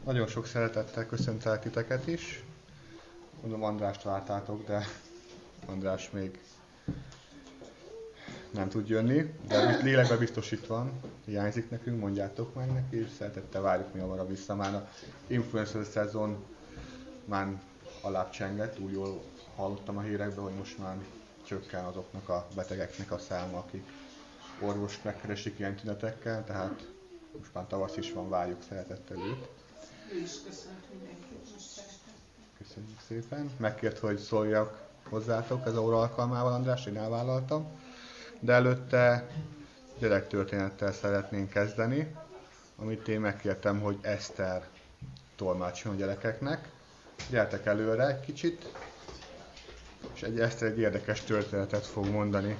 Nagyon sok szeretettel köszöntelek titeket is. Mondom, Andrást vártátok, de András még nem tud jönni, de lélekben biztos itt van, hiányzik nekünk, mondjátok meg neki, és szeretettel várjuk mi hamarabb vissza. Már a influencer szezon már alább csengett, úgy jól hallottam a hírekben, hogy most már csökken azoknak a betegeknek a száma, akik orvost megkeresik ilyen tünetekkel, tehát most már tavasz is van, várjuk szeretettel őt. Ő is köszönt mindenkit, most szeretettel. Köszönjük szépen. Megkért, hogy szóljak hozzátok ez a óra alkalmával, András, én elvállaltam. De előtte gyerektörténettel szeretnénk kezdeni, amit én megkértem, hogy Eszter tolmácsoljon a gyerekeknek. Gyertek előre egy kicsit, és Eszter egy érdekes történetet fog mondani.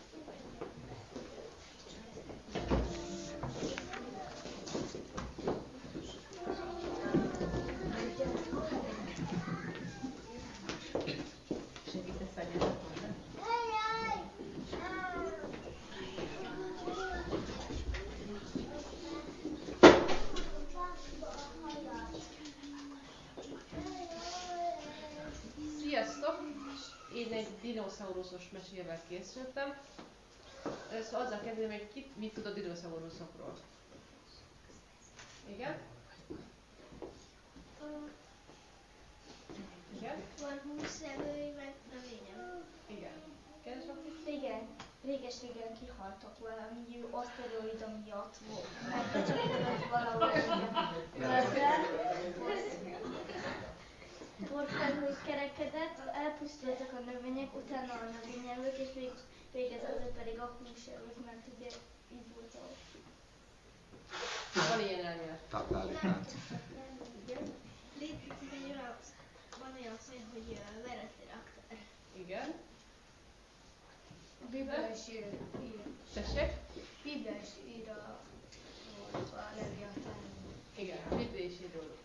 Sziasztok! Én egy dinoszauruszos mesével készültem. Először azzal kezdeném, hogy ki mit tud a dinoszauruszokról. Igen? Igen? Van 20 evői, meg növényem. Igen. Kedves Aki? Igen, réges-régen kihaltak valami aszteroida miatt volt. Megbecsapodott valahol földre. Torfán kerekedett, elpusztultak a növények, utána a növényevők, és végezetül pedig a húsevők, mert ugye így volt a... Van ilyen elmélet. Táplálékát. Létezik van olyan szó, hogy veretiraptor. Igen. Biblia is ír. Tessék? Biblia is ír a Leviatán. Igen, a Biblia is ír róla.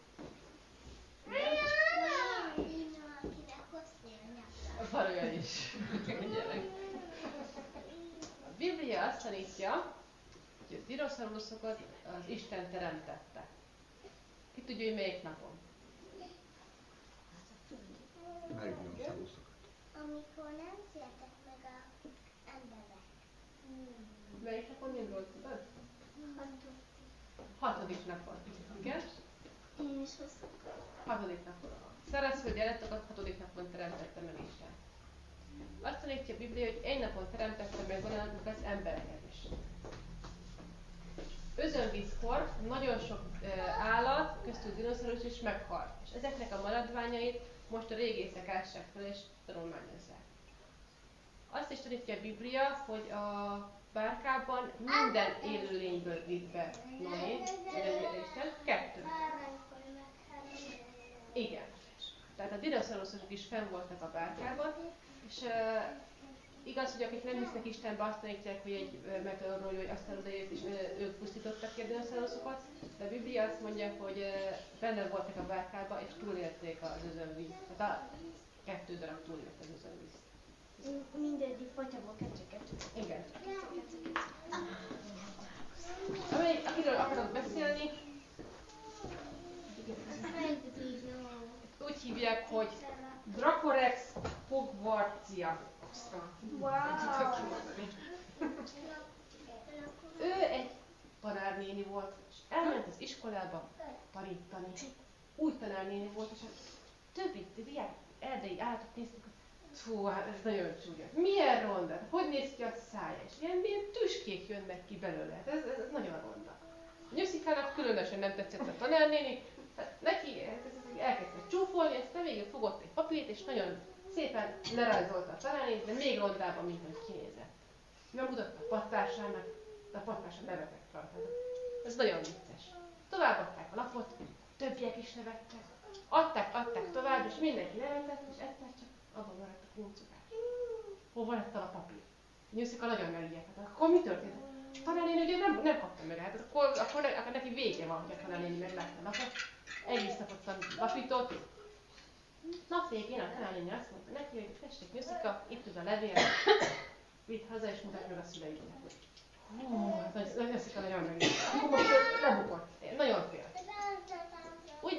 Van olyan is. Gyerek. A Biblia azt tanítja, hogy a dinoszauruszokat az Isten teremtette. Ki tudja, hogy melyik napon? Melyik dinoszauruszokat? Amikor nem születtek meg az emberek. Melyik napon indult? Tudod? Hatodik napon. Igen? Én is hoztam. Hatodik napon. Szárazföldi állatokat hatodik napon teremtette meg Isten. Azt tanítja a Biblia, hogy egy napon teremtette meg az embereket is. Özönvízkor nagyon sok állat, köztük dinoszaurusz is meghalt. És ezeknek a maradványait most a régészek ássák fel és tanulmányozzák. Azt is tanítja a Biblia, hogy a bárkában minden élőlényből vitt be Noé, Isten, 2. Igen. Tehát a dinoszauruszok is fenn voltak a bárkában, és igaz, hogy akik nem hisznek Istenbe, azt tanítják, hogy egy meteorról, hogy aztán odajött, és ők pusztítottak ki a dinoszauruszokat, de a Biblia azt mondja, hogy benne voltak a bárkában, és túlélték az özönvíz. Tehát a 2 darab túlélt az özönvíz. Mindegyik fajtából kettő-kettő. Igen. Akiről akarok beszélni, úgy hívják, hogy Dracorex hogwartsia. Wow! Ő egy tanárnéni volt, és elment az iskolába tanítani. Új tanárnéni volt, és a többi diák erdei állatot néztek, fú, hát ez nagyon csúnya. Milyen ronda? Hogy néz ki a szája? És ilyen tüskék jönnek ki belőle. Hát ez nagyon ronda. A Nyuszikának különösen nem tetszett a tanárnéni, hát neki elkezdte csúfolni, aztán végül fogott egy papírt, és nagyon szépen lerajzolta a tanárnénit, de még rondában, mint hogy kinézett. Megmutatta a pattársának, de a pattársa nevetett rajta. Ez nagyon vicces. Továbbadták a lapot, többiek is nevettek. Adták tovább, és mindenki nevetett, és egyszer csak abban maradt a kuncogás. Hova lett a papír? Nyuszika nagyon megijedt. Hát akkor mi történt? A tanárnéni ugye nem kapta meg, hát akkor neki vége van, hogy a tanárnéni meglátta a lapot. Egész napot lapított. Nap végén a tanárnéni azt mondta neki, hogy tessék Nyuszika, itt az a levél, vidd haza és mutasd meg a szüleidnek. Nyuszika nagyon megijedt. Akkor most lebukott. Nagyon félt.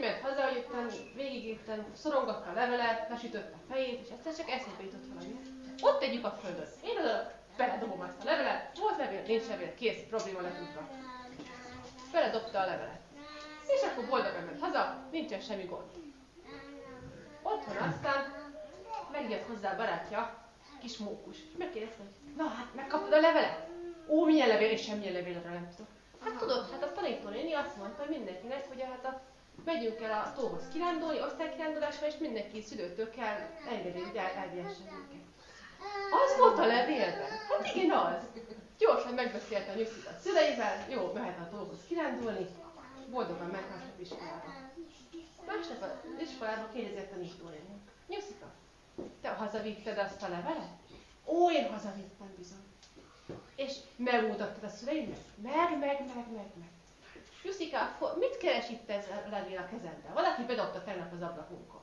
jöttem, végigírtam, szorongatta a levelet, lesütötte a fejét, és egyszer csak eszébe jutott valami. Ott egy lyuk a földön. Én oda beledobom azt a levelet, volt levél, nincs levél, kész, probléma letudva. Beledobta a levelet. És akkor boldogan ment haza, nincsen semmi gond. Otthon aztán megjött hozzá a barátja, kis mókus, és megkérdezte, hogy na hát megkapod a levelet? Ó, milyen levél, és semmilyen levélre nem tudok. Hát tudod, hát a tanítónéni azt mondta, hogy mindenkinek, hogy megyünk el a tóhoz kirándulni, osztálykirándulásra, és mindenki szülőtől kell engedni, hogy elvihessen minket. Az volt a levélben? Hát igen, az. Gyorsan megbeszélte a Nyuszit a szüleivel, jó, mehet a tóhoz kirándulni, boldogan ment másnap iskolába. Másnap az iskolába kérdezi a tanítónéni. Nyuszika, te hazavitted azt a levelet? Ó, én hazavittem bizony. És megmutattad a szüleimnek? Meg. Jusszika, mit keres itt ez a levél a kezedben? Valaki bedobta tegnap az ablakunkon.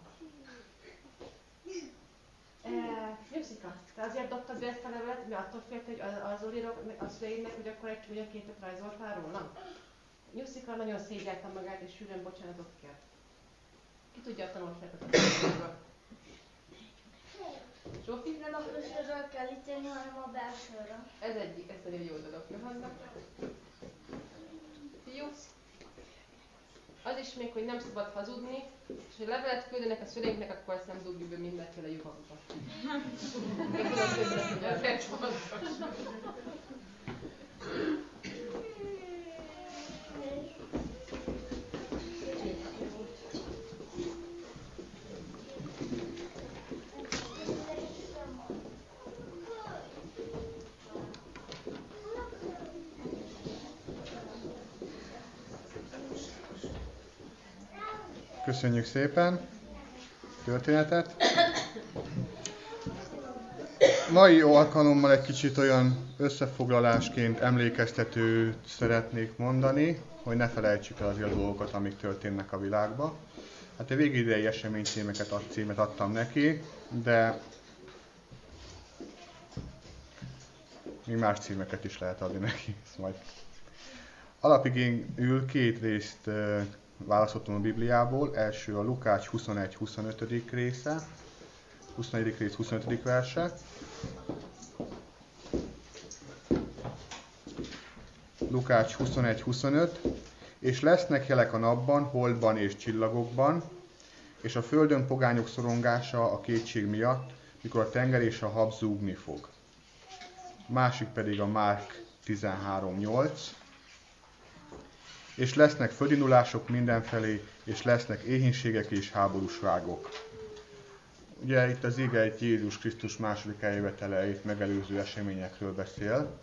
Jusszika, te azért dobtad be ezt a levelet, mert attól félt, hogy az Olira a szüleidnek, hogy akkor egy csúnya képet rajzoltál rólam? Jusszika nagyon szégyeltem magát, és sűrűn bocsánatot kért. Ki tudja a tanulságot a tanulságról? Zsófi? Nem a külsőről kell ítélni, hanem a belsőről. Ez nagyon jó dolog. Johanna? Fiú? Az is még, hogy nem szabad hazudni, és hogy levelet küldenek a szüleinknek, akkor azt nem dugjuk be mindenféle lyukakba. Köszönjük szépen történetet. Mai alkalommal egy kicsit olyan összefoglalásként emlékeztetőt szeretnék mondani, hogy ne felejtsük el azért a dolgokat, amik történnek a világban. Hát a végidei címet adtam neki, de még más címeket is lehet adni neki. Majd. Alapigényül 2 részt választottam a Bibliából. Első a Lukács 21-25. része, 21. rész 25. verse. Lukács 21-25. És lesznek jelek a napban, holdban és csillagokban, és a földön pogányok szorongása a kétség miatt, mikor a tenger és a hab zúgni fog. Másik pedig a Márk 13:8. És lesznek földindulások mindenfelé, és lesznek éhínségek és háborússágok. Ugye itt az ige egy Jézus Krisztus második eljöveteleit megelőző eseményekről beszél.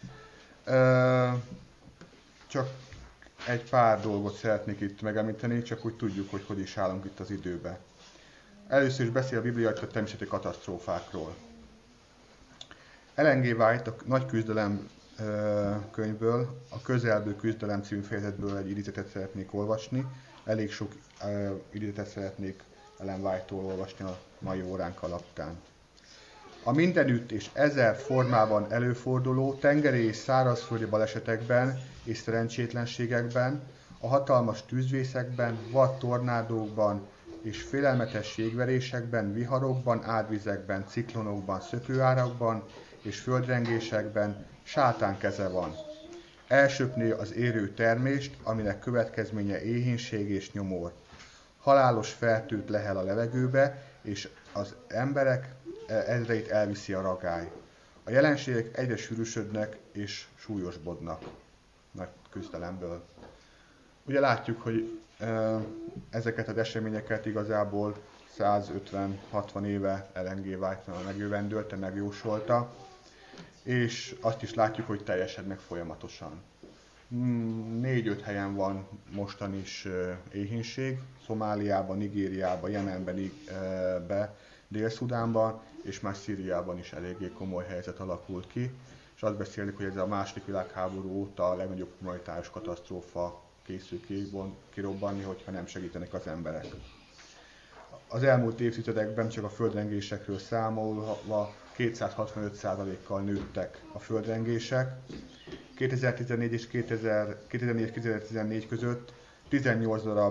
Csak egy pár dolgot szeretnék itt megemlíteni, csak úgy tudjuk, hogy is állunk itt az időben. Először is beszél a Biblia a természeti katasztrófákról. Ellen G. White a Nagy küzdelem könyvből, a Közelből küzdelem című fejezetből egy idézetet szeretnék olvasni. Elég sok idézetet szeretnék Ellen White-tól olvasni a mai óránk alapján. A mindenütt és ezer formában előforduló tengeri és szárazföldi balesetekben és szerencsétlenségekben, a hatalmas tűzvészekben, vad tornádókban és félelmetes jégverésekben, viharokban, árvizekben, ciklonokban, szökőárakban és földrengésekben sátán keze van. Elsöpni az érő termést, aminek következménye éhínség és nyomor. Halálos fertőt lehel a levegőbe, és az emberek ezreit elviszi a ragály. A jelenségek egyre sűrűsödnek és súlyosbodnak nagy küzdelemből. Ugye látjuk, hogy ezeket az eseményeket igazából 150-60 éve Ellen G. White megjövendölte, megjósolta, és azt is látjuk, hogy teljesednek folyamatosan. 4-5 helyen van mostan is éhínség, Szomáliában, Nigériában, Jemenben, Dél-Szudánban, és már Szíriában is eléggé komoly helyzet alakult ki, és azt beszélik, hogy ez a második világháború óta a legnagyobb humanitárius katasztrófa készül kirobbanni, hogyha nem segítenek az emberek. Az elmúlt évtizedekben csak a földrengésekről számolva 265%-kal nőttek a földrengések. 2014 és 2014 között 18 darab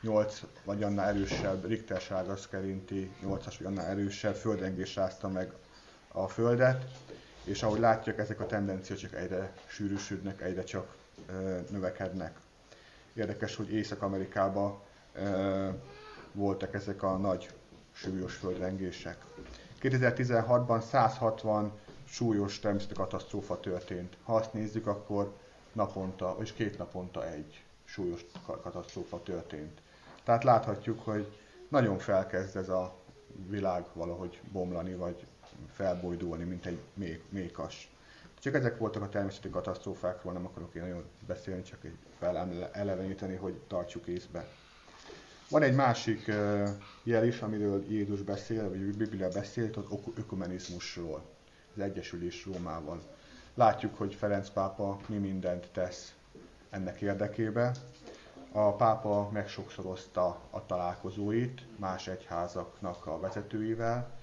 8 vagy annál erősebb Richter sárdal szerinti 8-as vagy annál erősebb földrengés rázta meg a Földet, és ahogy látjuk, ezek a tendenciák csak egyre sűrűsödnek, egyre csak növekednek. Érdekes, hogy Észak-Amerikában voltak ezek a nagy súlyos földrengések. 2016-ban 160 súlyos természeti katasztrófa történt. Ha azt nézzük, akkor naponta, és 2 naponta egy súlyos katasztrófa történt. Tehát láthatjuk, hogy nagyon felkezd ez a világ valahogy bomlani, vagy felbojdulni, mint egy mékas. Csak ezek voltak a természeti katasztrófákról, nem akarok én nagyon beszélni, csak egy feleleveníteni, hogy tartsuk észbe. Van egy másik jel is, amiről Jézus beszél, vagy a Biblia beszélt, az ökumenizmusról, az Egyesülés Rómával. Látjuk, hogy Ferenc pápa mi mindent tesz ennek érdekében. A pápa megsokszorozta a találkozóit más egyházaknak a vezetőivel.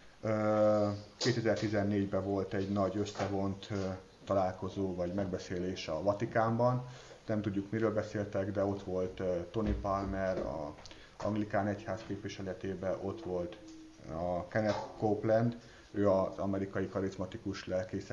2014-ben volt egy nagy összevont találkozó vagy megbeszélés a Vatikánban. Nem tudjuk, miről beszéltek, de ott volt Tony Palmer, az anglikán egyház képviseletében, ott volt a Kenneth Copeland, ő az amerikai karizmatikus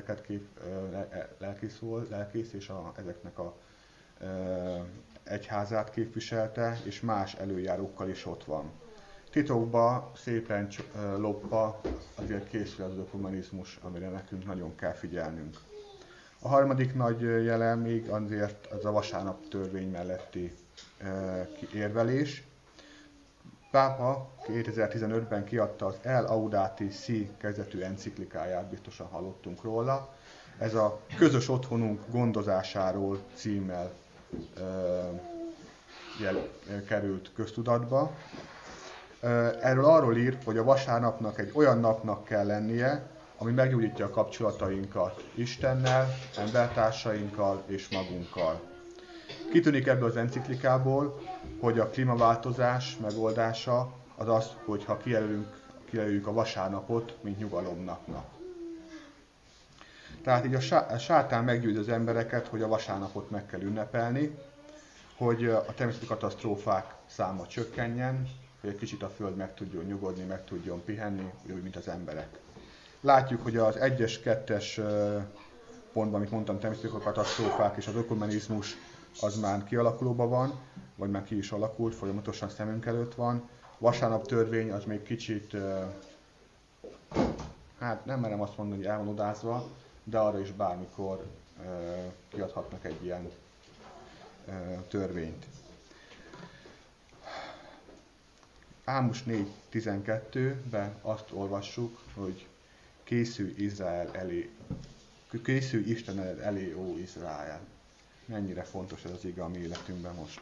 lelkész és ezeknek a egyházát képviselte, és más előjárókkal is ott van. Titokba szépen lopva azért készül az ökumenizmus, amire nekünk nagyon kell figyelnünk. A harmadik nagy jele még azért az a vasárnap törvény melletti érvelés. Pápa 2015-ben kiadta az El Audati Si kezdetű enciklikáját, biztosan hallottunk róla. Ez a közös otthonunk gondozásáról címmel került köztudatba. Erről arról ír, hogy a vasárnapnak egy olyan napnak kell lennie, ami meggyógyítja a kapcsolatainkat Istennel, embertársainkkal és magunkkal. Kitűnik ebből az enciklikából, hogy a klímaváltozás megoldása az az, hogyha kijelöljük a vasárnapot, mint nyugalomnapnak. Tehát így a sátán meggyőz az embereket, hogy a vasárnapot meg kell ünnepelni, hogy a természeti katasztrófák száma csökkenjen, hogy egy kicsit a Föld meg tudjon nyugodni, meg tudjon pihenni, úgy, mint az emberek. Látjuk, hogy az 1-es, 2-es pontban, amit mondtam, természeti katasztrófák és az ökumenizmus az már kialakulóban van, vagy már ki is alakult, folyamatosan szemünk előtt van. Vasárnap törvény az még kicsit, hát nem merem azt mondani, hogy el van odázva, de arra is bármikor kiadhatnak egy ilyen törvényt. Ámos 4.12-ben azt olvassuk, hogy készülj Isten elé, ó Izrael. Mennyire fontos ez az ige a mi életünkben most.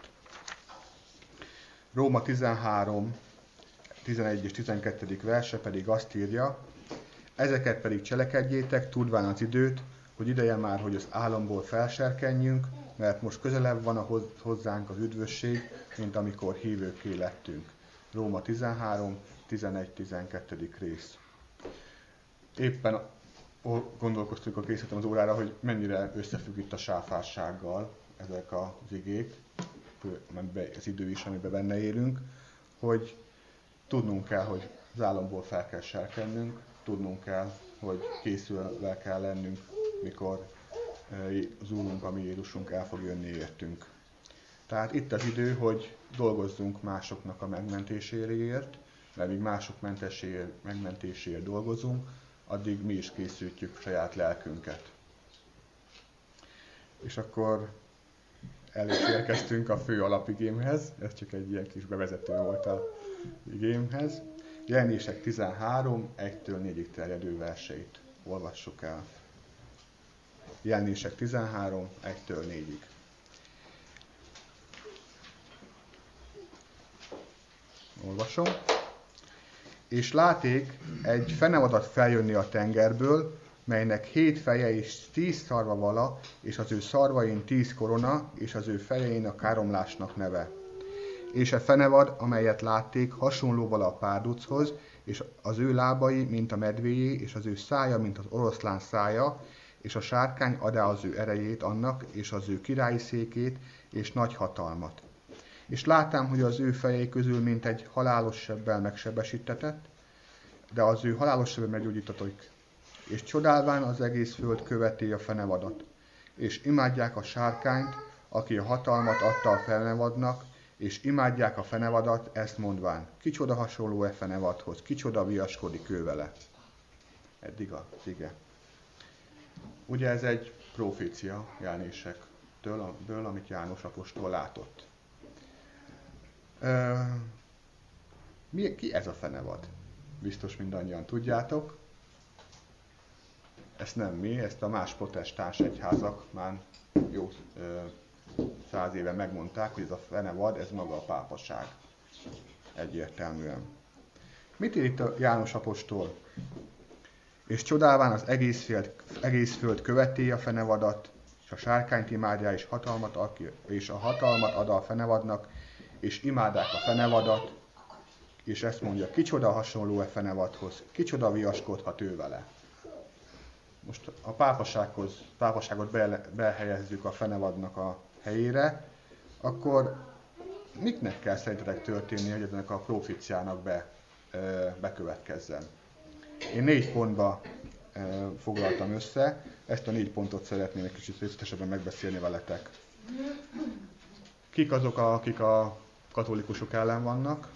Róma 13, 11 és 12. verse pedig azt írja, ezeket pedig cselekedjétek, tudván az időt, hogy ideje már, hogy az álomból felserkenjünk, mert most közelebb van hozzánk az üdvösség, mint amikor hívőkké lettünk. Róma 13, 11-12. rész. Éppen gondolkoztunk, a készítettem az órára, hogy mennyire összefügg itt a sáfársággal ezek az igék, az idő is, amiben benne élünk, hogy tudnunk kell, hogy az álomból fel kell serkennünk, tudnunk kell, hogy készülve kell lennünk, mikor az Úrunk, a mi Jézusunk el fog jönni értünk. Tehát itt az idő, hogy dolgozzunk másoknak a megmentéséért, mert míg mások megmentéséért dolgozunk, addig mi is készítjük saját lelkünket. És akkor el is érkeztünk a fő alapigémhez, ez csak egy ilyen kis bevezető volt az igémhez. Jelenések 13, 1-től 4-ig terjedő verseit olvassuk el. Jelenések 13, 1-től 4-ig. Olvasom. És láték egy fenevadat feljönni a tengerből, melynek 7 feje és 10 szarva vala, és az ő szarvain 10 korona, és az ő fejein a káromlásnak neve. És a fenevad, amelyet látték, hasonló vala a párduchoz, és az ő lábai, mint a medvéjé, és az ő szája, mint az oroszlán szája, és a sárkány adá az ő erejét annak, és az ő királyi székét, és nagy hatalmat. És látám, hogy az ő fejei közül mint egy halálos sebbel megsebesítetett, de az ő halálos sebben meggyógyítatok. És csodálván az egész föld követi a fenevadat. És imádják a sárkányt, aki a hatalmat adta a fenevadnak, és imádják a fenevadat, ezt mondván, kicsoda hasonló fenevadhoz, kicsoda viaskodik ő vele. Eddig az ige. Ugye ez egy profécia jelenésektől, amit János apostol látott. Ki ez a fenevad? Biztos mindannyian tudjátok. Ezt nem mi, ezt a más protestáns egyházak már jó 100 éve megmondták, hogy ez a fenevad, ez maga a pápaság. Egyértelműen. Mit ír itt a János apostol? És csodálván az egész föld követi a fenevadat, és a sárkányt imádja, és a hatalmat ad a fenevadnak, és imádják a fenevadat, és ezt mondja, kicsoda hasonló fenevadhoz, kicsoda viaskodhat ő vele. Most a pápaságot behelyezzük a fenevadnak a helyére, akkor miknek kell szerintetek történni, hogy ennek a proféciának bekövetkezzen? Én 4 pontba foglaltam össze, ezt a 4 pontot szeretném egy kicsit részletesebben megbeszélni veletek. Kik azok, akik a katolikusok ellen vannak?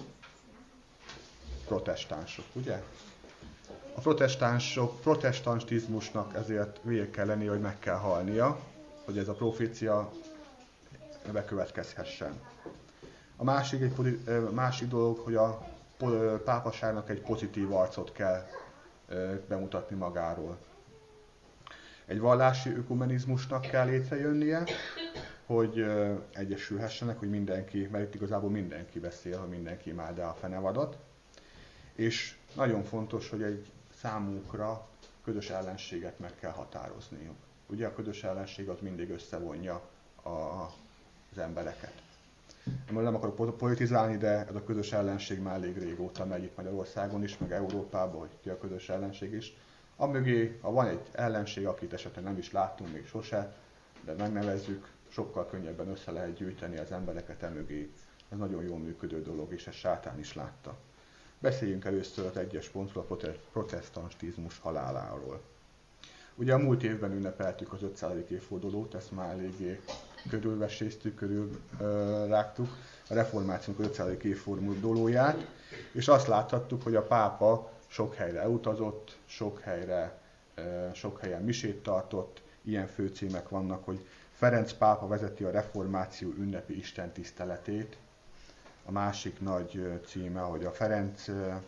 Protestánsok, ugye? A protestantizmusnak ezért végig kell lenni, hogy meg kell halnia, hogy ez a profécia bekövetkezhessen. A másik dolog, hogy a pápaságnak egy pozitív arcot kell bemutatni magáról. Egy vallási ökumenizmusnak kell létrejönnie, hogy egyesülhessenek, hogy mindenki, mert itt igazából mindenki beszél, hogy mindenki imádja a fenevadat. És nagyon fontos, hogy egy számunkra közös ellenséget meg kell határozniuk. Ugye a közös ellenség az mindig összevonja az embereket. Nem akarok politizálni, de ez a közös ellenség már elég régóta megy itt Magyarországon is, meg Európában, hogy ki a közös ellenség is. Amögé, ha van egy ellenség, akit esetleg nem is láttunk még sose, de megnevezzük, sokkal könnyebben össze lehet gyűjteni az embereket emögé. Ez nagyon jól működő dolog, és ezt sátán is látta. Beszéljünk először az egyes pontról, a protestantizmus haláláról. Ugye a múlt évben ünnepeltük az 500. évfordulót, ezt már eléggé körülveséztük, körülrágtuk, a reformációnk 500. évfordulóját, és azt láthattuk, hogy a pápa sok helyre elutazott, sok helyen misét tartott, ilyen főcímek vannak, hogy Ferenc pápa vezeti a reformáció ünnepi istentiszteletét. A másik nagy címe, hogy a Ferenc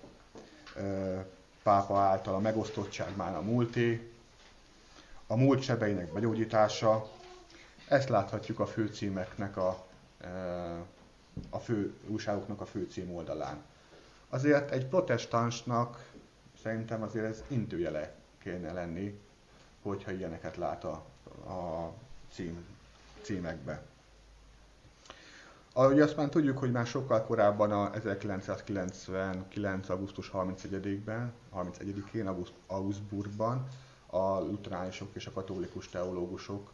pápa által a megosztottság már a múlté, a múlt sebeinek begyógyítása. Ezt láthatjuk a főcímeknek, a fő újságoknak a főcím oldalán. Azért egy protestánsnak szerintem azért ez intőjele kéne lenni, hogyha ilyeneket lát a címekbe. Ahogy azt már tudjuk, hogy már sokkal korábban, a 1999. augusztus 31-én Augsburgban a luteránsok és a katolikus teológusok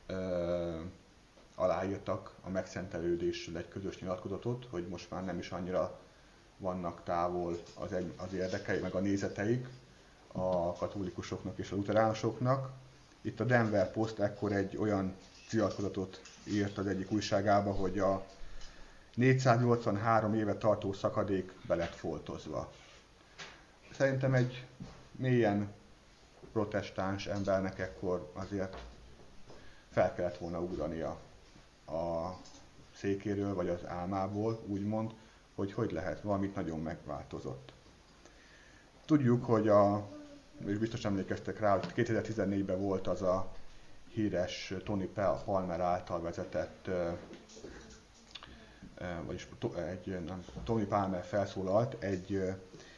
aláírtak a megszentelődésről egy közös nyilatkozatot, hogy most már nem is annyira vannak távol az érdekei, meg a nézeteik a katolikusoknak és a luteránsoknak. Itt a Denver Post ekkor egy olyan nyilatkozatot írt az egyik újságába, hogy a 483 éve tartó szakadék be lett foltozva. Szerintem egy mélyen protestáns embernek ekkor azért fel kellett volna ugrania a székéről, vagy az álmából, úgymond, hogy lehet, valamit nagyon megváltozott. Tudjuk, hogy és biztos emlékeztek rá, hogy 2014-ben volt az a híres Tony Palmer által vezetett, vagyis Tony Palmer felszólalt egy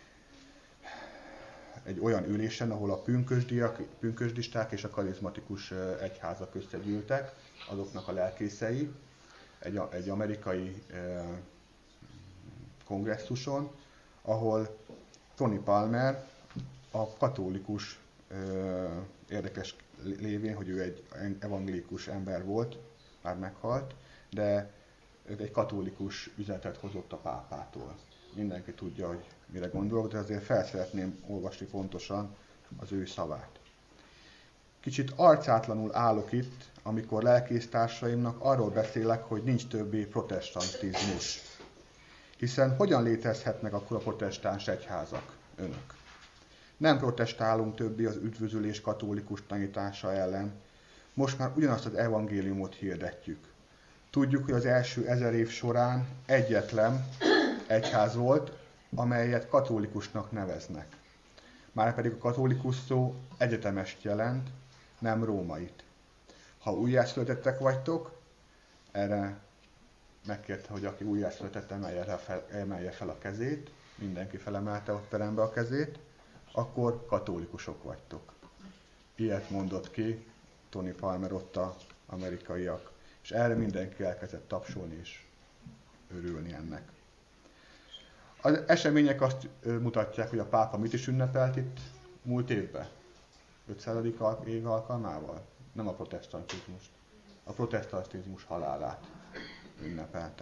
olyan ülésen, ahol a pünkösdisták és a karizmatikus egyházak összegyűltek, azoknak a lelkészei, egy amerikai kongresszuson, ahol Tony Palmer a katolikus, érdekes lévén, hogy ő egy evangélikus ember volt, már meghalt, de egy katolikus üzenetet hozott a pápától. Mindenki tudja, hogy mire gondolok, de azért fel szeretném olvasni pontosan az ő szavát. Kicsit arcátlanul állok itt, amikor lelkésztársaimnak arról beszélek, hogy nincs többé protestantizmus. Hiszen hogyan létezhetnek akkor a protestáns egyházak, önök? Nem protestálunk többé az üdvözülés katolikus tanítása ellen. Most már ugyanazt az evangéliumot hirdetjük. Tudjuk, hogy az első 1000 év során egyetlen egyház volt, amelyet katolikusnak neveznek. Márpedig a katolikus szó egyetemest jelent, nem rómait. Ha újjászületettek vagytok, erre megkérte, hogy aki újjászületett, emelje fel a kezét, mindenki felemelte a terembe a kezét, akkor katolikusok vagytok. Ilyet mondott ki Tony Palmer ott az amerikaiak. És erre mindenki elkezdett tapsolni és örülni ennek. Az események azt mutatják, hogy a pápa mit is ünnepelt itt múlt évben. 500. év alkalmával. Nem a protestantizmust. A protestantizmus halálát ünnepelte.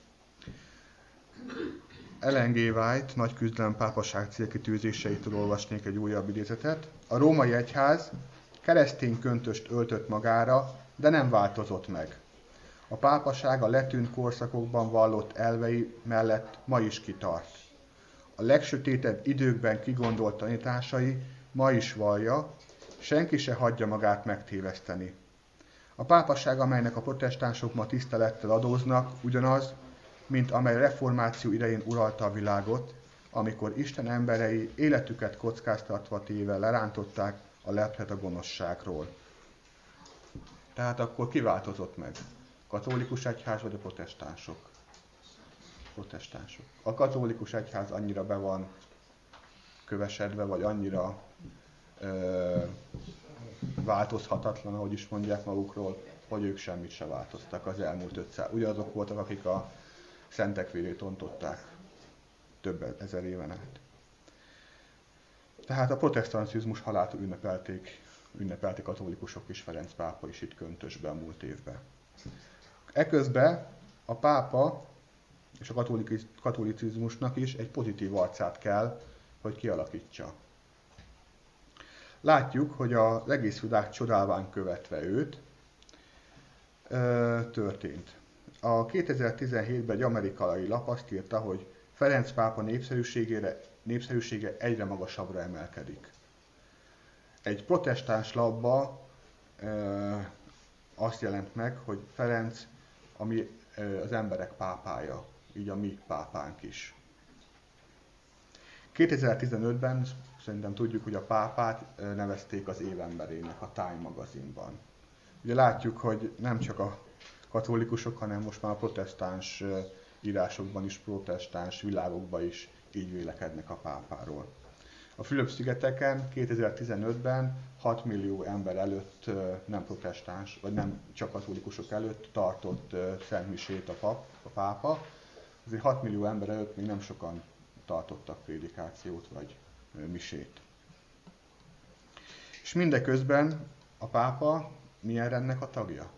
Ellen G. White nagy küzdelem pápaság célkitűzéseitől olvasnék egy újabb idézetet. A római egyház keresztény köntöst öltött magára, de nem változott meg. A pápaság a letűnt korszakokban vallott elvei mellett ma is kitart. A legsötétebb időkben kigondolt tanításai ma is vallja, senki se hagyja magát megtéveszteni. A pápaság, amelynek a protestánsok ma tisztelettel adóznak, ugyanaz, mint amely reformáció idején uralta a világot, amikor Isten emberei életüket kockáztatva téve lerántották a leplet a gonoszságról. Tehát akkor ki változott meg? A katolikus egyház vagy a protestánsok? Protestánsok. A katolikus egyház annyira be van kövesedve, vagy annyira változhatatlan, ahogy is mondják magukról, hogy ők semmit se változtak az elmúlt 500. Ugyanazok voltak, akik a szentek vérét ontották több ezer éven át. Tehát a protestantizmus halálát ünnepelték katolikusok és Ferenc pápa is itt Köntösben a múlt évben. Eközben a pápa és a katolicizmusnak is egy pozitív arcát kell, hogy kialakítsa. Látjuk, hogy az egész világ csodálván követve őt történt. A 2017-ben egy amerikai lap azt írta, hogy Ferenc pápa népszerűsége egyre magasabbra emelkedik. Egy protestáns lapban azt jelent meg, hogy Ferenc az emberek pápája, így a mi pápánk is. 2015-ben szerintem tudjuk, hogy a pápát nevezték az évemberének a Time magazinban. Ugye látjuk, hogy nem csak a katolikusok, hanem most már a protestáns írásokban is, protestáns világokban is így vélekednek a pápáról. A Fülöp-szigeteken 2015-ben 6 millió ember előtt nem protestáns, vagy nem csak katolikusok előtt tartott szentmisét a pápa. Azért 6 millió ember előtt még nem sokan tartottak prédikációt vagy misét. És mindeközben a pápa milyen rendnek a tagja?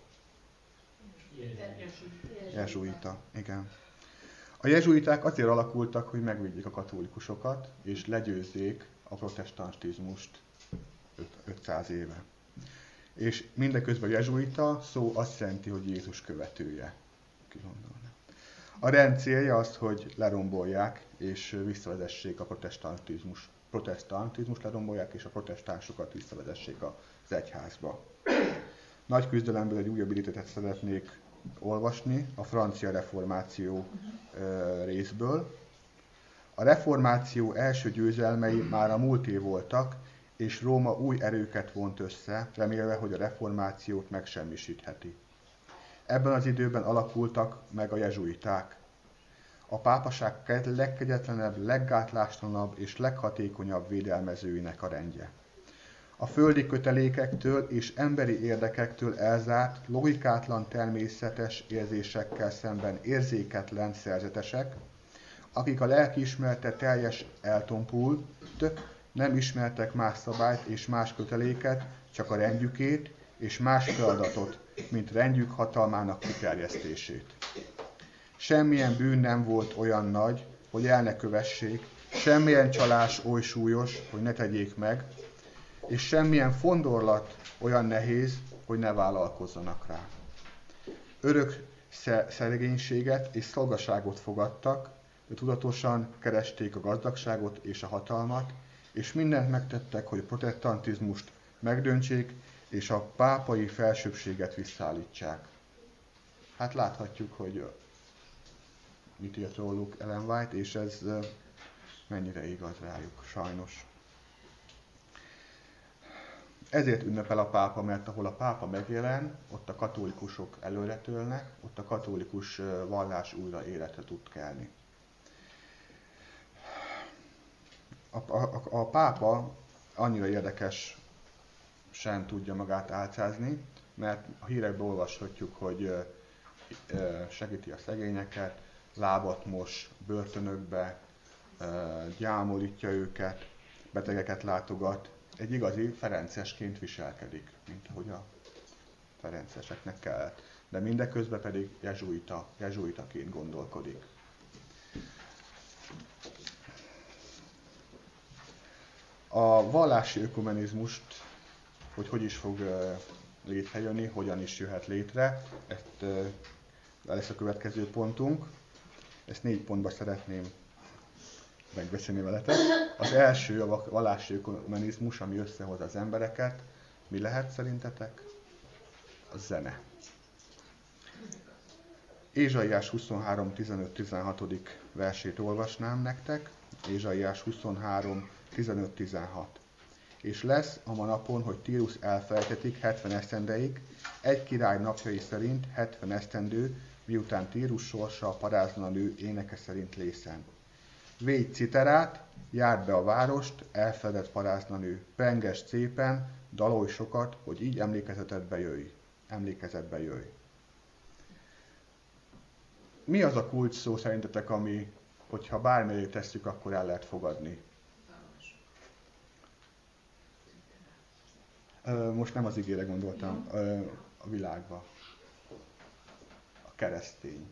Jezsuita, igen. A jezsuiták azért alakultak, hogy megvédjék a katolikusokat, és legyőzzék a protestantizmust 500 éve. És mindeközben a jezsuita szó azt jelenti, hogy Jézus követője. A rend célja az, hogy lerombolják és visszavezessék a protestantizmus lerombolják, és a protestánsokat visszavezessék az egyházba. Nagy küzdelemből egy újabb idézetet szeretnék olvasni a francia reformáció részből. A reformáció első győzelmei már a múlt év voltak, és Róma új erőket vont össze, remélve, hogy a reformációt megsemmisítheti. Ebben az időben alakultak meg a jezsuiták. A pápaság legkegyetlenebb, leggátlástalanabb és leghatékonyabb védelmezőinek a rendje. A földi kötelékektől és emberi érdekektől elzárt, logikátlan természetes érzésekkel szemben érzéketlen szerzetesek, akik a lelkiismerete teljes eltompult, nem ismertek más szabályt és más köteléket, csak a rendjükét és más feladatot, mint rendjük hatalmának kiterjesztését. Semmilyen bűn nem volt olyan nagy, hogy el ne kövessék, semmilyen csalás oly súlyos, hogy ne tegyék meg, és semmilyen fondorlat olyan nehéz, hogy ne vállalkozzanak rá. Örök szegénységet és szolgaságot fogadtak, de tudatosan keresték a gazdagságot és a hatalmat, és mindent megtettek, hogy a protestantizmust megdöntsék, és a pápai felsőbbséget visszaállítsák. Hát láthatjuk, hogy mit írt róluk Ellen White, és ez mennyire igaz rájuk, sajnos. Ezért ünnepel a pápa, mert ahol a pápa megjelen, ott a katolikusok előretölnek, ott a katolikus vallás újra életre tud kelni. A pápa annyira érdekesen tudja magát álcázni, mert a hírekben olvashatjuk, hogy segíti a szegényeket, lábat mos börtönökbe, gyámolítja őket, betegeket látogat. Egy igazi ferencesként viselkedik, mint ahogy a ferenceseknek kellett. De mindeközben pedig jezsuitaként gondolkodik. A vallási ökumenizmust, hogy is fog létrejönni, hogyan is jöhet létre, ezt lesz a következő pontunk. Ezt 4 pontba szeretném megbeszélni veletek. Az első, a vallási ökumenizmus, ami összehoz az embereket. Mi lehet szerintetek? A zene. Ézsaiás 23, 15-16. Versét olvasnám nektek. Ézsaiás 23, 15-16. És lesz a napon, hogy Tírus elfelejtetik 70 esztendeig, egy király napjai szerint 70 esztendő, miután Tírus sorsa a parázatlanul éneke szerint lészen. Védj citerát, járd be a várost, elfeledett parázatlanul, penges szépen, dalolj sokat, hogy így emlékezetbe jöjj. Mi az a kulcs szó szerintetek, ami, hogyha bármelyik tesszük, akkor el lehet fogadni? Most nem az igére gondoltam, a világba. A keresztény.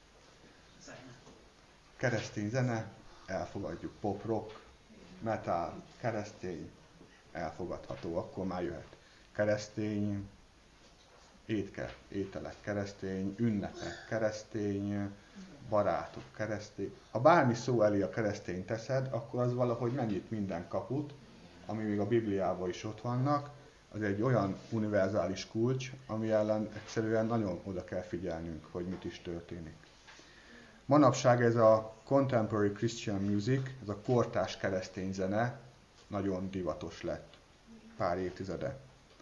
Keresztény zene, elfogadjuk. Pop, rock, metal, keresztény, elfogadható, akkor már jöhet. Keresztény ételek, keresztény ünnepek, keresztény barátok, keresztény. Ha bármi szó elé a keresztény teszed, akkor az valahogy megnyit minden kaput, ami még a Bibliában is ott vannak. Az egy olyan univerzális kulcs, ami ellen egyszerűen nagyon oda kell figyelnünk, hogy mit is történik. Manapság ez a contemporary Christian music, ez a kortárs keresztény zene nagyon divatos lett pár évtizede.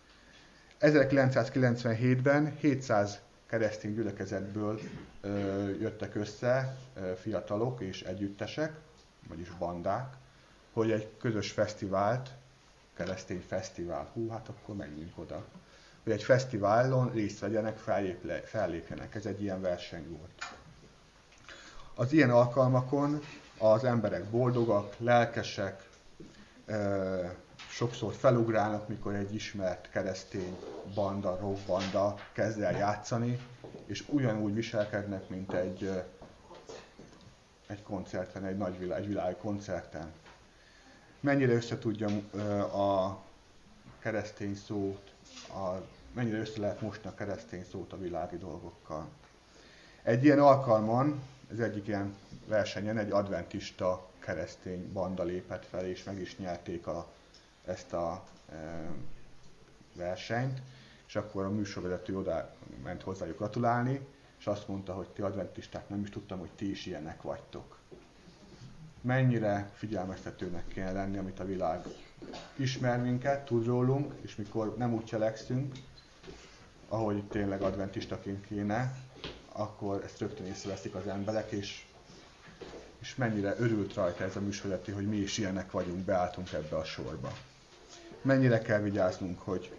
1997-ben 700 keresztény gyülekezetből jöttek össze fiatalok és együttesek, vagyis bandák, hogy egy közös fesztivált, keresztény fesztivál, hát akkor menjünk oda, hogy egy fesztiválon részt vegyenek, fellépjenek. Ez egy ilyen verseny volt. Az ilyen alkalmakon az emberek boldogak, lelkesek, sokszor felugrálnak, mikor egy ismert keresztény banda, rockbanda kezd el játszani, és ugyanúgy viselkednek, mint egy koncerten, egy világi koncerten. Mennyire összetudja a keresztény szót, mennyire össze lehet mosni a keresztény szót a világi dolgokkal. Egy ilyen alkalman, az egyik ilyen versenyen egy adventista keresztény banda lépett fel, és meg is nyerték ezt a versenyt, és akkor a műsorvezető oda ment hozzájuk gratulálni, és azt mondta, hogy ti adventisták, nem is tudtam, hogy ti is ilyenek vagytok. Mennyire figyelmeztetőnek kell lenni, amit a világ ismer minket, tud rólunk, és mikor nem úgy cselekszünk, ahogy tényleg adventistaként kéne, akkor ezt rögtön észreveszik az emberek, és mennyire örült rajta ez a műsorvezető, hogy mi is ilyenek vagyunk, beálltunk ebbe a sorba. Mennyire kell vigyáznunk, hogy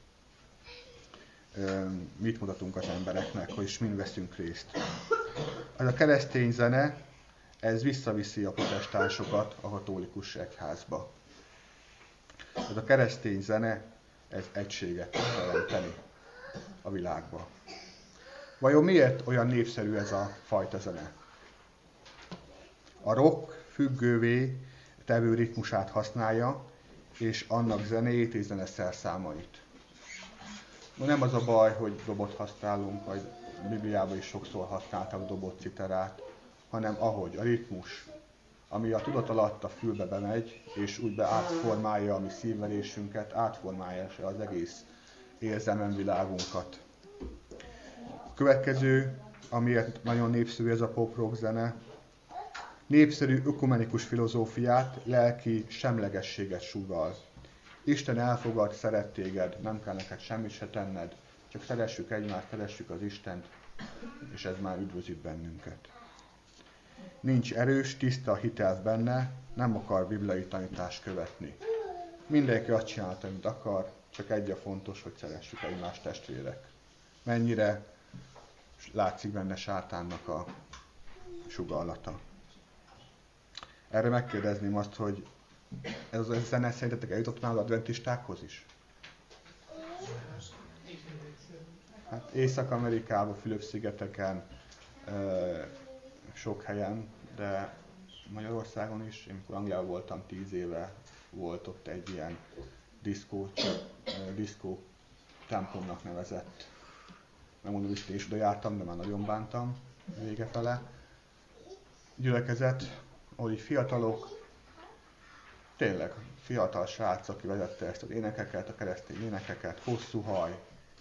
mit mutatunk az embereknek, hogy mind veszünk részt. Ez a keresztény zene, ez visszaviszi a protestánsokat a katolikus egyházba. Ez a keresztény zene, ez egységet tud teremteni a világba. Vajon miért olyan népszerű ez a fajta zene? A rock függővé tevő ritmusát használja, és annak zenéjét és zeneszerszámait. Nem az a baj, hogy dobot használunk, vagy a Bibliában is sokszor használtak dobot, citerát, hanem ahogy a ritmus, ami a tudat alatt a fülbe bemegy, és úgy átformálja a mi szívverésünket, átformálja az egész érzelmemvilágunkat. A következő, amiért nagyon népszerű ez a pop-rock zene, népszerű ökumenikus filozófiát, lelki semlegességet sugall. Isten elfogad, szeret téged, nem kell neked semmit se tenned, csak szeressük egymást, szeressük az Istent, és ez már üdvözít bennünket. Nincs erős, tiszta hitel benne, nem akar bibliai tanítást követni. Mindenki azt csinálta, amit akar, csak egy a fontos, hogy szeressük egymást, testvérek. Mennyire látszik benne sátánnak a sugallata. Erre megkérdezném azt, hogy ez a zene szerintetek eljutott már az adventistákhoz is? Hát Észak-Amerikában, Fülöp-szigeteken, sok helyen, de Magyarországon is, én mikor Angliában voltam 10 éve, volt ott egy ilyen diszkó templomnak nevezett. Nem mondom, hogy is oda jártam, de már nagyon bántam vége fele. Gyülekezet, ahol így fiatalok, tényleg fiatal srác, aki vezette ezt az énekeket, a keresztény énekeket, hosszú haj,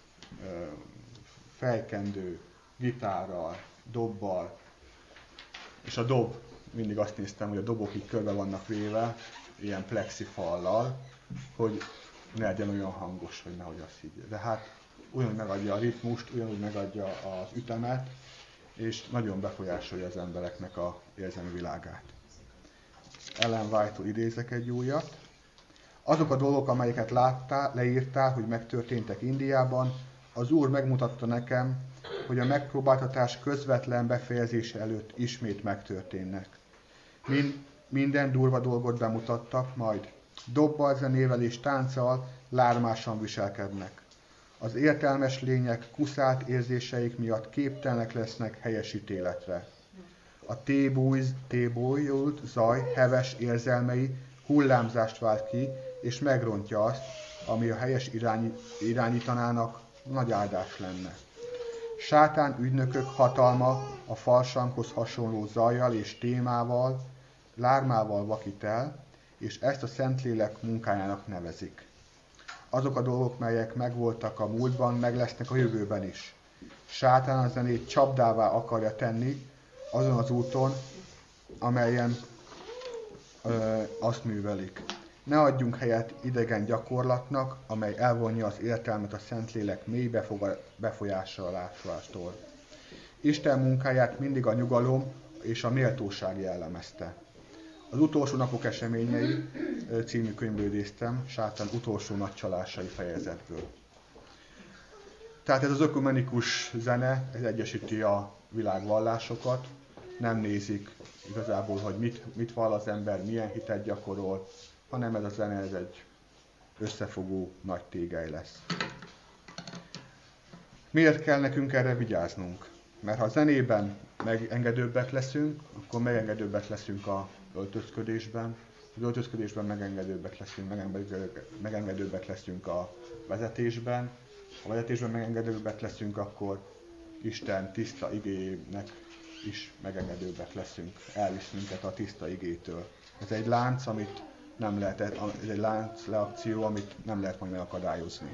fejkendő, gitárral, dobbal, és a dob, mindig azt néztem, hogy a dobok így körbe vannak véve, ilyen plexifallal, hogy ne legyen olyan hangos, hogy nehogy azt higgye. De hát ugyanúgy megadja a ritmust, ugyanúgy megadja az ütemet, és nagyon befolyásolja az embereknek a érzelmi világát. Ellen White-tól idézek egy újat. Azok a dolgok, amelyeket láttál, leírtál, hogy megtörténtek Indiában, az Úr megmutatta nekem, hogy a megpróbáltatás közvetlen befejezése előtt ismét megtörténnek. Minden durva dolgot bemutattak, majd dobbal, zenével és tánccal lármásan viselkednek. Az értelmes lények kuszált érzéseik miatt képtelenek lesznek helyes ítéletre. A tébújult zaj heves érzelmei hullámzást vált ki, és megrontja azt, ami a helyes irányítanának nagy áldás lenne. Sátán ügynökök hatalma a farsanghoz hasonló zajjal és témával, lármával vakít el, és ezt a Szentlélek munkájának nevezik. Azok a dolgok, melyek megvoltak a múltban, meg lesznek a jövőben is. Sátán a zenét csapdává akarja tenni azon az úton, amelyen azt művelik. Ne adjunk helyet idegen gyakorlatnak, amely elvonja az értelmet a Szentlélek mély befolyásolástól. Isten munkáját mindig a nyugalom és a méltóság jellemezte. Az utolsó napok eseményei című könyvből idéztem, Sátán utolsó nagy csalásai fejezetből. Tehát ez az ökumenikus zene, ez egyesíti a világvallásokat, nem nézik igazából, hogy mit vall az ember, milyen hitet gyakorol, hanem ez a zene, ez egy összefogó nagy tégely lesz. Miért kell nekünk erre vigyáznunk? Mert ha a zenében megengedőbbek leszünk, akkor megengedőbbek leszünk a öltözködésben, az öltözködésben megengedőbbek leszünk a vezetésben, ha vezetésben megengedőbbek leszünk, akkor Isten tiszta igéjének is megengedőbbek leszünk. Elvisz minket a tiszta igétől. Ez egy lánc, ez egy láncreakció, amit nem lehet majd megakadályozni.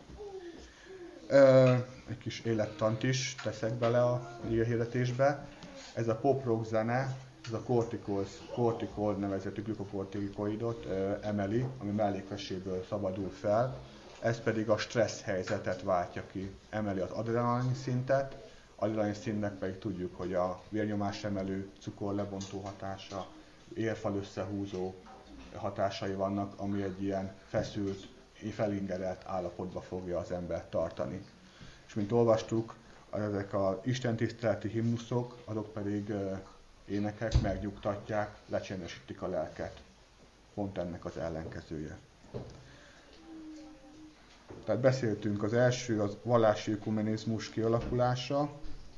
Egy kis élettant is teszek bele a hirdetésbe. Ez a pop-rock zene, ez a kortikol nevezetű glükokortikoidot emeli, ami mellékveséből szabadul fel. Ez pedig a stressz helyzetet váltja ki, emeli az adrenalin szintet, adrenalin szintnek pedig tudjuk, hogy a vérnyomás emelő, cukorlebontó hatása, érfal összehúzó hatásai vannak, ami egy ilyen feszült, felingerelt állapotba fogja az embert tartani. És mint olvastuk, ezek az istentiszteleti himnuszok, azok pedig énekek megnyugtatják, lecsendes,ítik a lelket. Pont ennek az ellenkezője. Tehát beszéltünk, az első az vallási ökumenizmus kialakulása,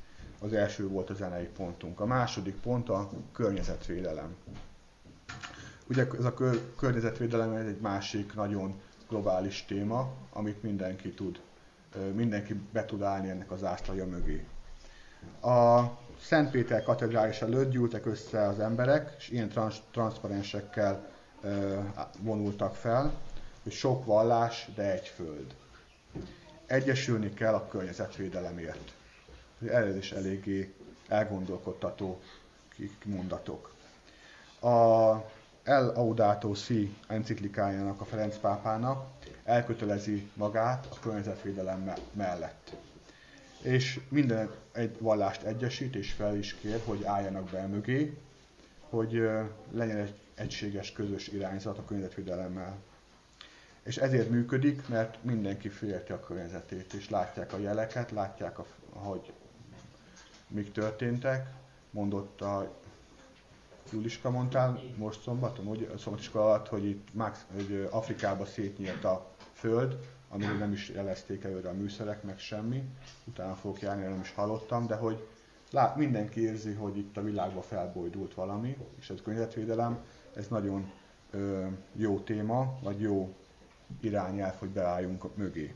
Az első volt a zenei pontunk. A második pont a környezetvédelem. Ugye ez a környezetvédelem egy másik nagyon globális téma, amit mindenki be tud állni ennek az zászlaja mögé. A Szentpéter katedrális előtt gyűltek össze az emberek, és ilyen transzparensekkel vonultak fel, hogy sok vallás, de egy föld. Egyesülni kell a környezetvédelemért. Ez is eléggé elgondolkodtató mondatok. A El Laudato Si enciklikájának, a Ferenc pápának elkötelezi magát a környezetvédelem mellett. És minden egy vallást egyesít és fel is kér, hogy álljanak be mögé, hogy legyen egy egységes, közös irányzat a környezetvédelemmel. És ezért működik, mert mindenki félti a környezetét, és látják a jeleket, látják, hogy mik történtek. Mondott a Juliska, mondtál most szombaton, úgy, a szombatiskola alatt, hogy itt hogy Afrikában szétnyílt a föld, amiről nem is jelezték előre a műszerek, meg semmi. Utána fogok járni, nem is hallottam, de hogy mindenki érzi, hogy itt a világban felbojdult valami, és ez környezetvédelem, ez nagyon jó téma, vagy jó irányelv, hogy beálljunk mögé.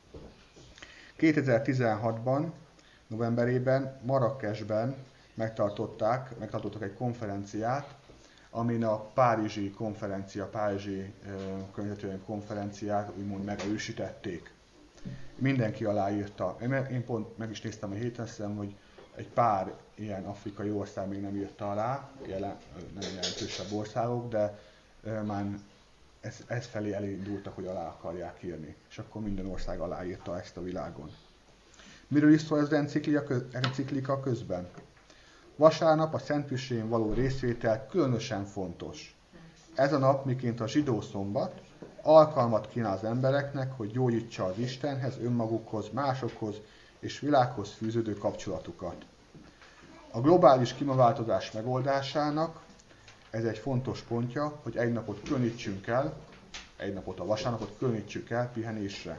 2016-ban, novemberében Marrakesben megtartottak egy konferenciát, amin a párizsi konferencia, párizsi környezetvédelmi konferenciát úgymond megerősítették. Mindenki aláírta. Én pont meg is néztem a héten, hiszem, hogy egy pár ilyen afrikai ország még nem írta alá, nem jelentősebb országok, de már ez felé elindultak, hogy alá akarják írni. És akkor minden ország aláírta ezt a világon. Miről is szól az enciklika közben? Vasárnap a Szentmisén való részvétel különösen fontos. Ez a nap, miként a zsidó szombat, alkalmat kínál az embereknek, hogy gyógyítsa az Istenhez, önmagukhoz, másokhoz és világhoz fűződő kapcsolatukat. A globális klímaváltozás megoldásának ez egy fontos pontja, hogy egy napot különítsünk el, a vasárnapot különítsük el pihenésre.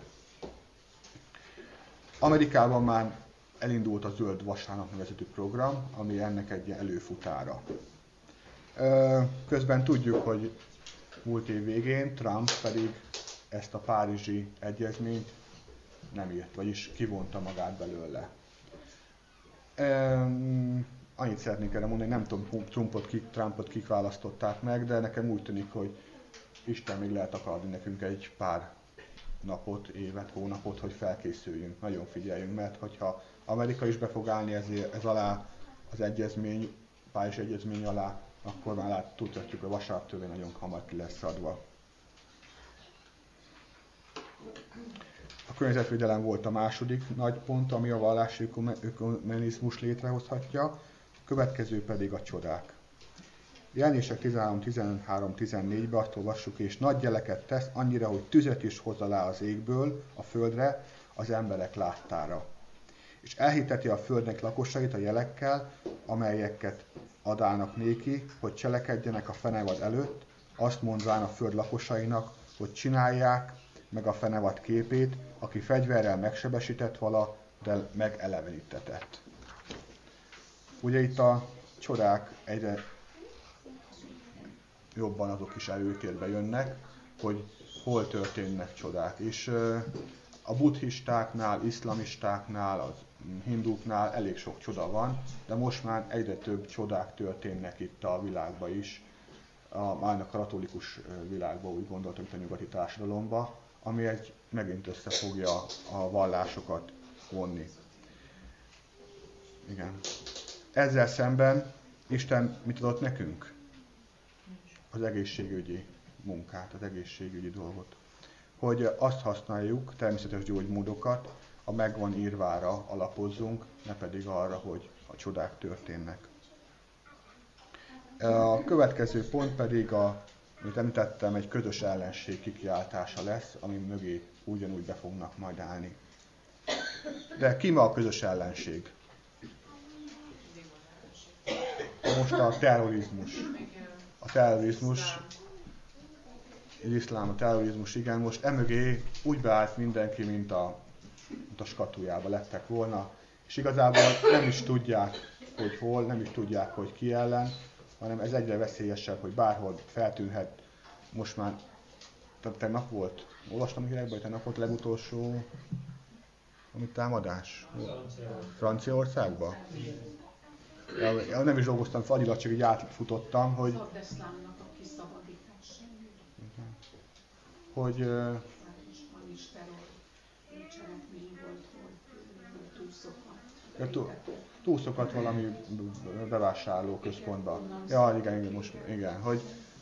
Amerikában már elindult a Zöld Vasárnap nevezetű program, ami ennek egy előfutára. Közben tudjuk, hogy múlt év végén Trump pedig ezt a párizsi egyezményt nem írt, vagyis kivonta magát belőle. Annyit szeretnék erre mondani, nem tudom, Trumpot kik választották meg, de nekem úgy tűnik, hogy Isten még lehet akarni nekünk egy pár napot, évet, hónapot, hogy felkészüljünk, nagyon figyeljünk, mert hogyha Amerika is be fog állni ez alá az egyezmény, Párizsi egyezmény alá, akkor már tudhatjuk, hogy vasárnap törvény nagyon hamar ki lesz adva. A környezetvédelem volt a második nagy pont, ami a vallási ökumenizmus létrehozhatja, a következő pedig a csodák. Jelenések 13-14-ben azt olvassuk, és nagy jeleket tesz annyira, hogy tüzet is hoz alá az égből a földre az emberek láttára. És elhiteti a földnek lakosait a jelekkel, amelyeket adának néki, hogy cselekedjenek a fenevad előtt, azt mondván a föld lakosainak, hogy csinálják meg a fenevad képét, aki fegyverrel megsebesített vala, de megelevenítetett. Ugye itt a csodák egyre jobban azok is előtérbe jönnek, hogy hol történnek csodák. És a buddhistáknál, iszlamistáknál, az hinduknál elég sok csoda van, de most már egyre több csodák történnek itt a világban is, már a katolikus világban, úgy gondoltam, itt a nyugati társadalomban, ami megint összefogja a vallásokat vonni. Igen. Ezzel szemben Isten mit adott nekünk? Az egészségügyi munkát, az egészségügyi dolgot. Hogy azt használjuk, természetes gyógymódokat, a megvan írvára alapozzunk, ne pedig arra, hogy a csodák történnek. A következő pont pedig, mint említettem, egy közös ellenség kikiáltása lesz, ami mögé ugyanúgy be fognak majd állni. De ki ma a közös ellenség? Most a terrorizmus. A terrorizmus, iszlám, a terrorizmus, igen, most emögé úgy beállt mindenki, mint a skatujába lettek volna, és igazából nem is tudják, hogy hol, nem is tudják, hogy ki ellen, hanem ez egyre veszélyesebb, hogy bárhol feltűnhet. Most már tegnap volt, olvastam a hírekben, hogy tegnap volt a legutolsó támadás? Franciaországban? Nem is dolgoztam fel, annyilag csak így átfutottam, hogy... Szardeszlámnak a kiszabadítása. Hogy... Városban is terror cselekmény volt, hogy túlszokat valami bevásárló központba. Ja, igen, most igen, hogy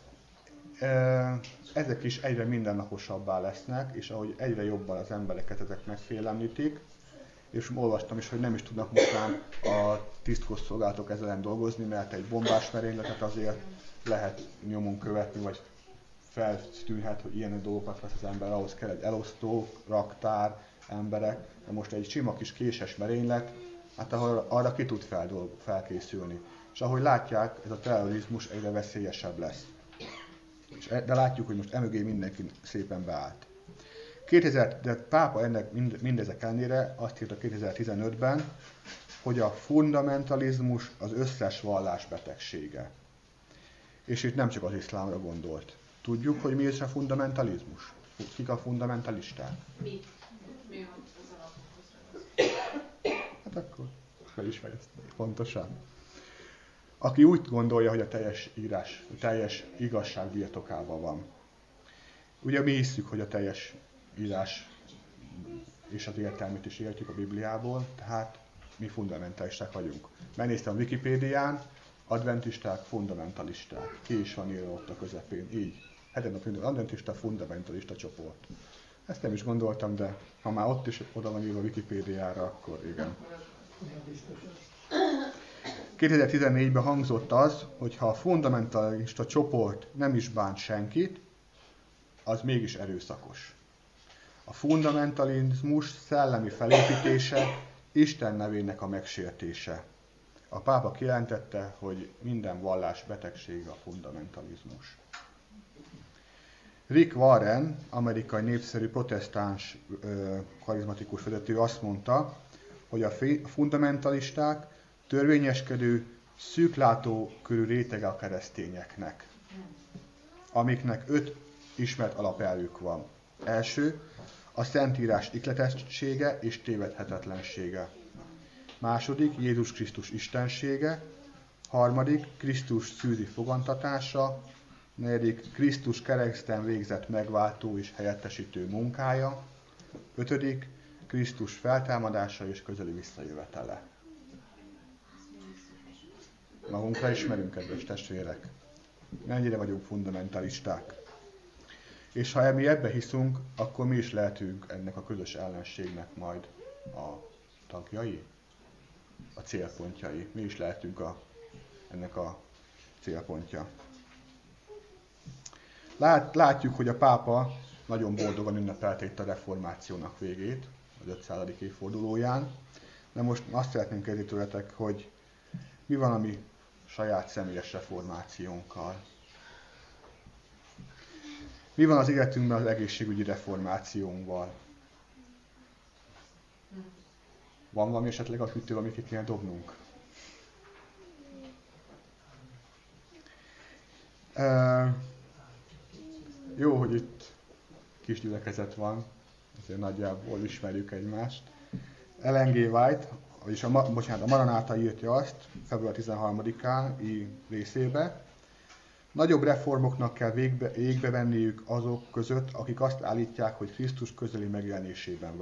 ezek is egyre mindennaposabbá lesznek, és ahogy egyre jobban az embereket ezek megfélemlítik, és olvastam is, hogy nem is tudnak most már a titkosszolgálatok ezzel dolgozni, mert egy bombás merényletet azért lehet nyomon követni, vagy feltűnhet, hogy ilyen dolgokat vesz az ember, ahhoz kell egy elosztó, raktár, emberek, de most egy sima kis késes merénylet, hát arra ki tud felkészülni. És ahogy látják, ez a terrorizmus egyre veszélyesebb lesz. De látjuk, hogy most emögé mindenki szépen beállt. De pápa ennek mindezek ellenére azt írta 2015-ben, hogy a fundamentalizmus az összes vallás betegsége. És itt nem csak az iszlámra gondolt. Tudjuk, hogy mi is a fundamentalizmus? Kik a fundamentalisták? Mi az alapokhoz? Hát akkor felismerj ezt pontosan. Aki úgy gondolja, hogy a teljes igazság birtokában van. Ugye mi hiszük, hogy a teljes írás és az értelmét is értjük a Bibliából, tehát mi fundamentalisták vagyunk. Megnéztem a Wikipédián, adventisták, fundamentalisták. Ki is van írva ott a közepén, így. Adventista, fundamentalista csoport. Ezt nem is gondoltam, de ha már ott is oda van írva a Wikipédiára, akkor igen. 2014-ben hangzott az, hogy ha a fundamentalista csoport nem is bánt senkit, az mégis erőszakos. A fundamentalizmus szellemi felépítése Isten nevének a megsértése. A pápa kijelentette, hogy minden vallás betegsége a fundamentalizmus. Rick Warren, amerikai népszerű protestáns karizmatikus vezető azt mondta, hogy a fundamentalisták törvényeskedő, szűklátókörű rétege a keresztényeknek, amiknek 5 ismert alapelvük van. Első, a Szentírás ihletessége és tévedhetetlensége. Második, Jézus Krisztus istensége. Harmadik, Krisztus szűzi fogantatása. Negyedik, Krisztus kereszten végzett megváltó és helyettesítő munkája. Ötödik, Krisztus feltámadása és közeli visszajövetele. Magunkra ismerünk, kedves testvérek. Mennyire vagyunk fundamentalisták. És ha mi ebbe hiszünk, akkor mi is lehetünk ennek a közös ellenségnek majd a tagjai, a célpontjai. Mi is lehetünk ennek a célpontja. Látjuk, hogy a pápa nagyon boldogan ünnepelte itt a reformációnak végét, az 500. évfordulóján. De most azt szeretném kérdezni tőletek, hogy mi van a mi saját személyes reformációnkkal? Mi van az életünkben az egészségügyi reformációnkkal? Van valami esetleg a hűtő, amit ki kéne dobnunk? Jó, hogy itt kis gyülekezet van, azért nagyjából ismerjük egymást. Ellen G. White, vagyis a Maranátha írja azt, február 13-án részébe. Nagyobb reformoknak kell végbe venniük azok között, akik azt állítják, hogy Krisztus közeli megjelenésére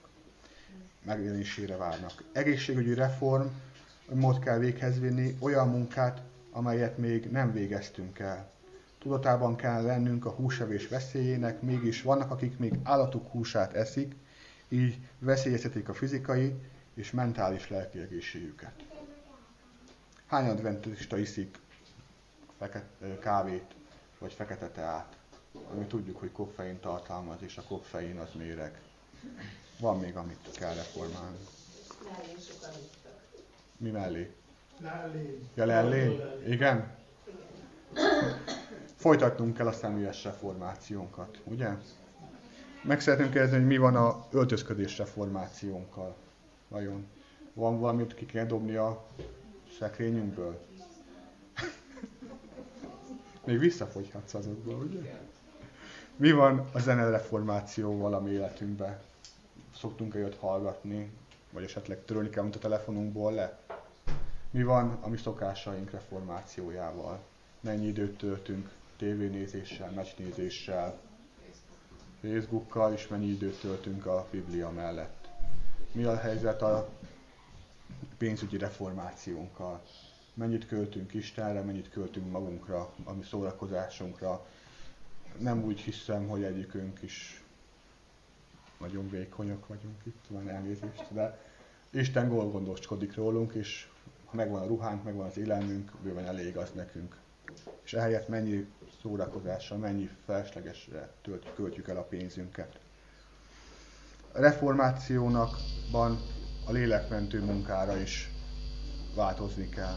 várnak. Egészségügyi reformot kell véghez vinni, olyan munkát, amelyet még nem végeztünk el. Tudatában kell lennünk a húsevés veszélyének, mégis vannak, akik még állatok húsát eszik, így veszélyeztetik a fizikai és mentális lelki egészségüket. Hány adventista iszik kávét vagy fekete teát, ami tudjuk, hogy koffein tartalmaz, és a koffein az méreg. Van még, amit kell reformálni. Mi mellé? Ja, lellény? Igen? Folytatnunk kell a személyes reformációnkat, ugye? Meg szeretném kérdezni, hogy mi van a öltözködés reformációnkkal. Vajon Van valamit ki kell dobni a szekrényünkből? Még visszafogyhatsz azokból, ugye? Mi van a zenereformációval a mi életünkben? Szoktunk olyat hallgatni, vagy esetleg törölni kell, mint a telefonunkból le? Mi van a mi szokásaink reformációjával? Mennyi időt töltünk tévénézéssel, meccsnézéssel, Facebookkal, és mennyi időt töltünk a Biblia mellett? Mi a helyzet a pénzügyi reformációnkkal? Mennyit költünk Istenre, mennyit költünk magunkra, a mi szórakozásunkra? Nem úgy hiszem, hogy egyikünk is nagyon vékonyak vagyunk itt, van elnézést, de Isten gondoskodik rólunk, és ha megvan a ruhánk, megvan az élelmünk, bőven elég az nekünk. És ehelyett mennyi szórakozásra, mennyi feleslegesre költjük el a pénzünket. A reformációnakban a lélekmentő munkára is változni kell.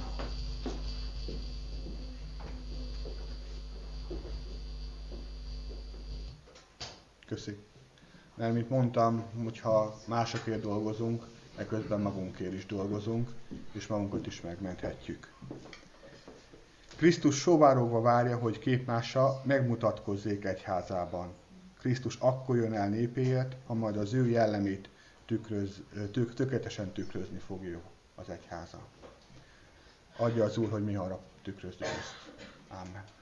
Köszi. Mert, mint mondtam, hogyha másokért dolgozunk, eközben magunkért is dolgozunk, és magunkat is megmenthetjük. Krisztus sóvárogva várja, hogy képmása megmutatkozzék egyházában. Krisztus akkor jön el népéért, ha majd az ő jellemét tökéletesen tükrözni fogja az egyháza. Adja az Úr, hogy mi arra tükrözzük ezt. Amen.